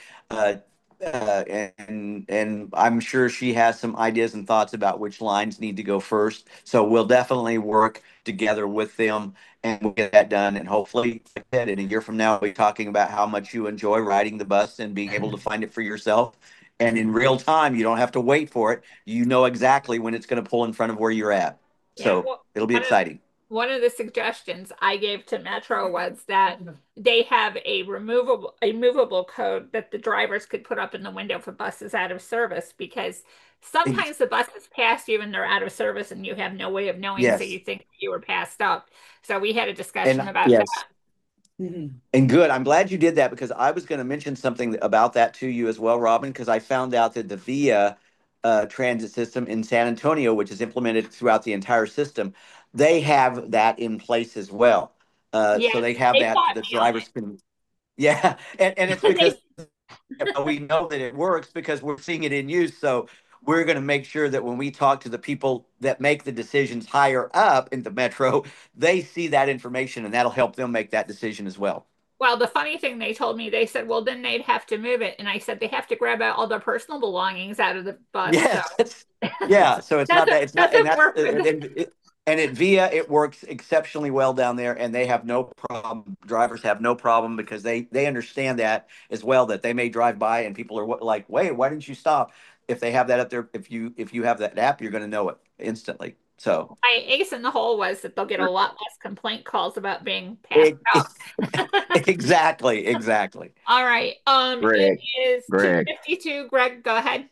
and I'm sure she has some ideas and thoughts about which lines need to go first. So we'll definitely work together with them and we'll get that done. And hopefully, like I said, in a year from now, we'll be talking about how much you enjoy riding the bus and being able to find it for yourself. And in real time, you don't have to wait for it. You know exactly when it's going to pull in front of where you're at. So it'll be exciting. One of the suggestions I gave to Metro was that they have a movable code that the drivers could put up in the window for buses out of service, because sometimes the buses pass you and they're out of service and you have no way of knowing, so you think you were passed up. So we had a discussion about that. And good. I'm glad you did that because I was going to mention something about that to you as well, Robin, because I found out that the VIA transit system in San Antonio, which is implemented throughout the entire system, they have that in place as well. So Yes, they have they that got the me on drivers can, yeah, and it's it. because we know that it works because we're seeing it in use. So we're going to make sure that when we talk to the people that make the decisions higher up in the metro, they see that information and that'll help them make that decision as well. Well, the funny thing they told me, they said, well, then they'd have to move it. And I said, they have to grab out all their personal belongings out of the bus. So Yes, yeah. So it's not that it's not, and doesn't that's work with and at Via it works exceptionally well down there, and they have no problem. Drivers have no problem because they understand that as well. That they may drive by and people are like, "Wait, why didn't you stop?" If they have that up there, if you have that app, you're going to know it instantly. So my ace in the hole was that they'll get a lot less complaint calls about being passed it, out. exactly. All right. It Greg, is Greg, 2:52. Greg, go ahead.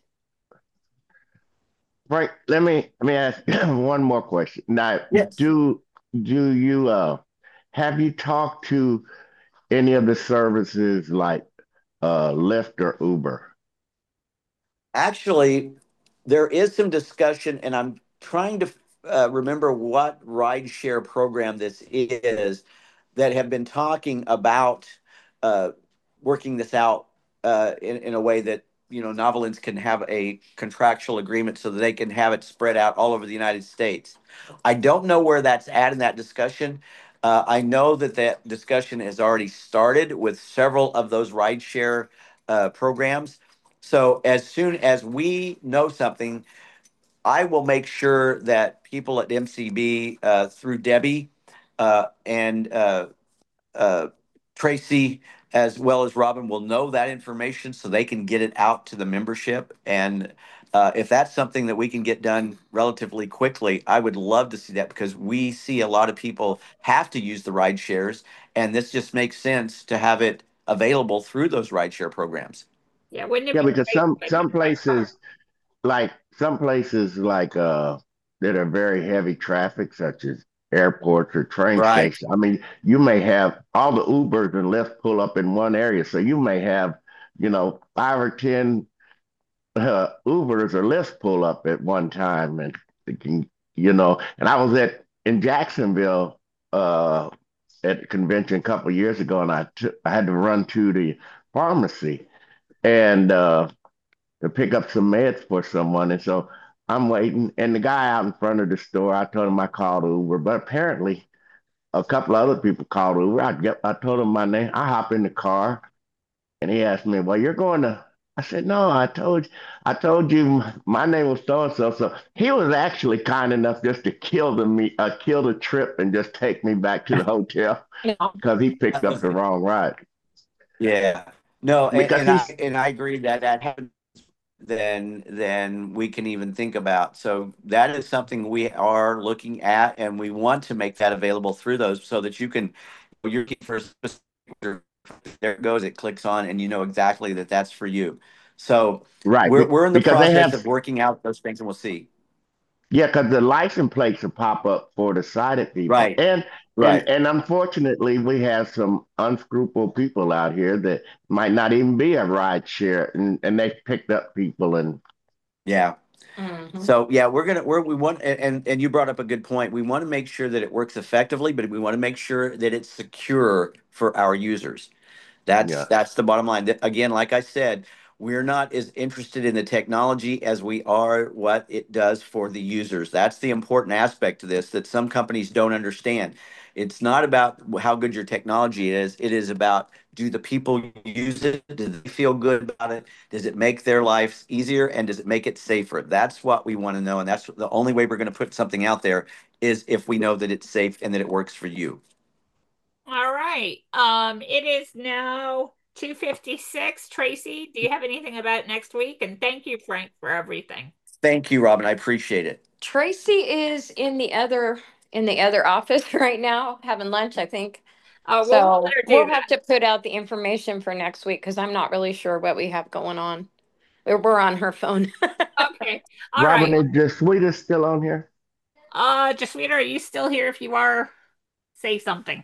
Frank, let me ask one more question. Now, Yes. do you have you talked to any of the services like Lyft or Uber? Actually, there is some discussion, and I'm trying to remember what rideshare program this is that have been talking about uh, working this out in a way that Novolins can have a contractual agreement so that they can have it spread out all over the United States. I don't know where that's at in that discussion. I know that that discussion has already started with several of those rideshare programs. So as soon as we know something, I will make sure that people at MCB through Debbie and uh, Tracy, as well as Robin, will know that information so they can get it out to the membership. And if that's something that we can get done relatively quickly, I would love to see that because we see a lot of people have to use the ride shares, and this just makes sense to have it available through those rideshare programs. Yeah, wouldn't it Yeah, be because great some if they some could rent car? places that are very heavy traffic, such as airports or train Right. stations. I mean, you may have all the Ubers and Lyft pull up in one area, so you may have, 5 or 10 Ubers or Lyft pull up at one time, and it can, And I was at in Jacksonville at the convention a couple of years ago, and I had to run to the pharmacy and to pick up some meds for someone. And so I'm waiting. And the guy out in front of the store, I told him I called Uber, but apparently a couple other people called Uber. I told him my name. I hop in the car and he asked me, well, you're going to, I said, no, I told you my name was so and so. So he was actually kind enough just to kill the trip and just take me back to the hotel because he picked up the wrong ride. Yeah. No, Because he's and I agree that that happens than we can even think about. So that is something we are looking at, and we want to make that available through those so that you can you're looking for a specific, there it goes, it clicks on, and you know exactly that that's for you. So right we're in the because they process have of working out those things, and we'll see. Yeah, because the license plates will pop up for the sighted people, Right. and and Right. and unfortunately, we have some unscrupulous people out here that might not even be a ride share, and they picked up people, and Yeah. Mhm. So yeah, we want and you brought up a good point. We want to make sure that it works effectively, but we want to make sure that it's secure for our users. That's yeah, that's the bottom line. Again, like I said, we're not as interested in the technology as we are what it does for the users. That's the important aspect to this that some companies don't understand. It's not about how good your technology is. It is about, do the people use it? Do they feel good about it? Does it make their lives easier and does it make it safer? That's what we want to know. And that's the only way we're going to put something out there is if we know that it's safe and that it works for you. All right. It is now 2:56. Tracy, do you have anything about next week? And thank you, Frank, for everything. Thank you, Robin. I appreciate it. Tracy is in the other office right now having lunch, I think. Oh, well, we'll let So her do we'll that. have to put out the information for next week because I'm not really sure what we have going on. We're on her phone. Okay. All Robin, right. is the sweetest still on here? Jasmine, are you still here? If you are, say something.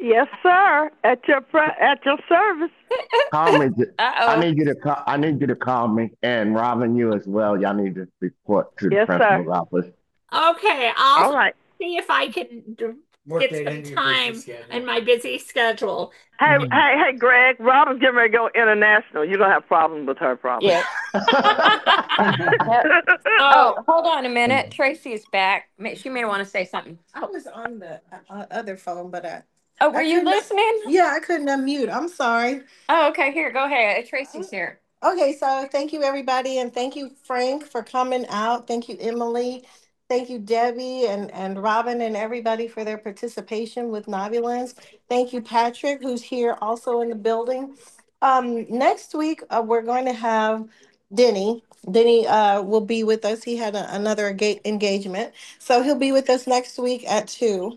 Yes, sir. At your service. Call me. I Uh-oh. need you to call. I need you to call me, and Robin, you as well. Y'all need to report to the Yes, principal's sir. office. Okay, I'll All right. see if I can Work get that some into your busy time schedule. in my busy schedule. Hey, Greg. Robin's getting ready to go international. You don't have problems with her, probably. Yep. Yep. Oh, hold on a minute. Tracy's back. She may want to say something. I was on the other phone, but Oh, were you couldn't- listening? yeah, I couldn't unmute. I'm sorry. Oh, okay. Here, go ahead. Tracy's here. Okay, so thank you everybody, and thank you Frank for coming out. Thank you Emily. Thank you Debbie and Robin and everybody for their participation with Novulence. Thank you Patrick, who's here also in the building. Next week we're going to have Denny. Denny will be with us. He had another engagement, so he'll be with us next week at 2.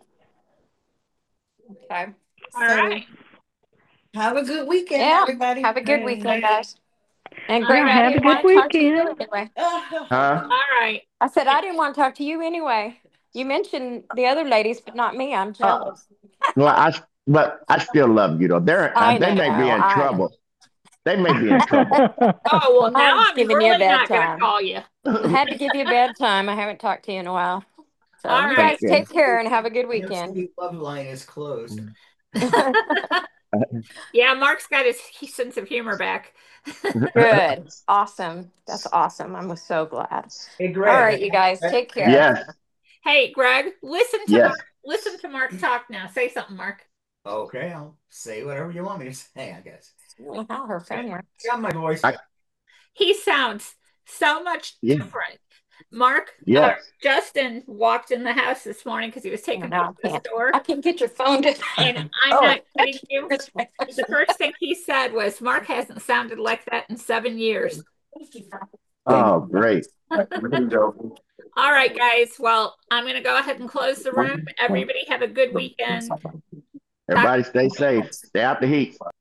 Okay. All right. Have a good weekend, Yeah. everybody. Have a good weekend, guys. And Yeah, Greg, I have a didn't good want to talk to you weekend. anyway. Huh? All right. I said I didn't want to talk to you anyway. You mentioned the other ladies, but not me. I'm jealous. Well, but I still love you though. I They may be know. in I know. trouble. They may be in trouble. Oh, well, now I'm I'm giving you a really bad not going to time. call you. I had to give you a bad time. I haven't talked to you in a while. So All you right. guys take care and have a good weekend. The love line is closed. Yeah, Mark's got his sense of humor back. Good. Awesome. That's awesome. I'm so glad. Hey, All Greg. right, you guys, take care. Yes. Hey, Greg, listen to Yes. Mark. Listen to Mark talk now. Say something, Mark. Okay, I'll say whatever you want me to say, I guess. I don't know how her phone works. Got my voice. He sounds so much Yeah. different. Mark, Yes. Justin walked in the house this morning because he was taking No, to the store. I can get your phone to. And I'm not kidding you. The first thing he said was, Mark hasn't sounded like that in 7 years. Oh, great. All right, guys. Well, I'm going to go ahead and close the room. Everybody have a good weekend. Everybody stay safe. Stay out the heat.